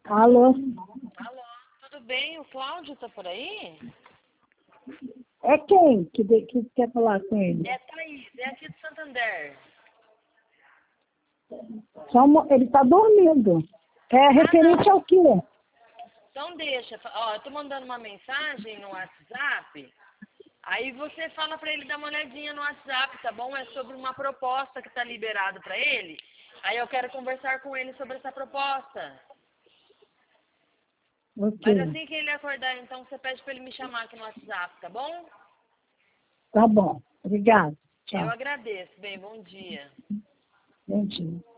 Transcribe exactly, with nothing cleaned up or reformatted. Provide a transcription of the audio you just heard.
Alô? Alô, tudo bem? O Cláudio tá por aí? É quem que, de- que quer falar com ele? É Thaís, é aqui de Santander. Só uma- ele está dormindo. É referente não. ao quê? Então deixa, ó, eu tô mandando uma mensagem no WhatsApp, aí você fala pra ele dar uma olhadinha no WhatsApp, tá bom? É sobre uma proposta que tá liberada pra ele, aí eu quero conversar com ele sobre essa proposta. Mas Ok. assim que ele acordar, então você pede pra ele me chamar aqui no WhatsApp, tá bom? Tá bom. Obrigado. Eu Tchau. agradeço. Bem, bom dia. Bom dia.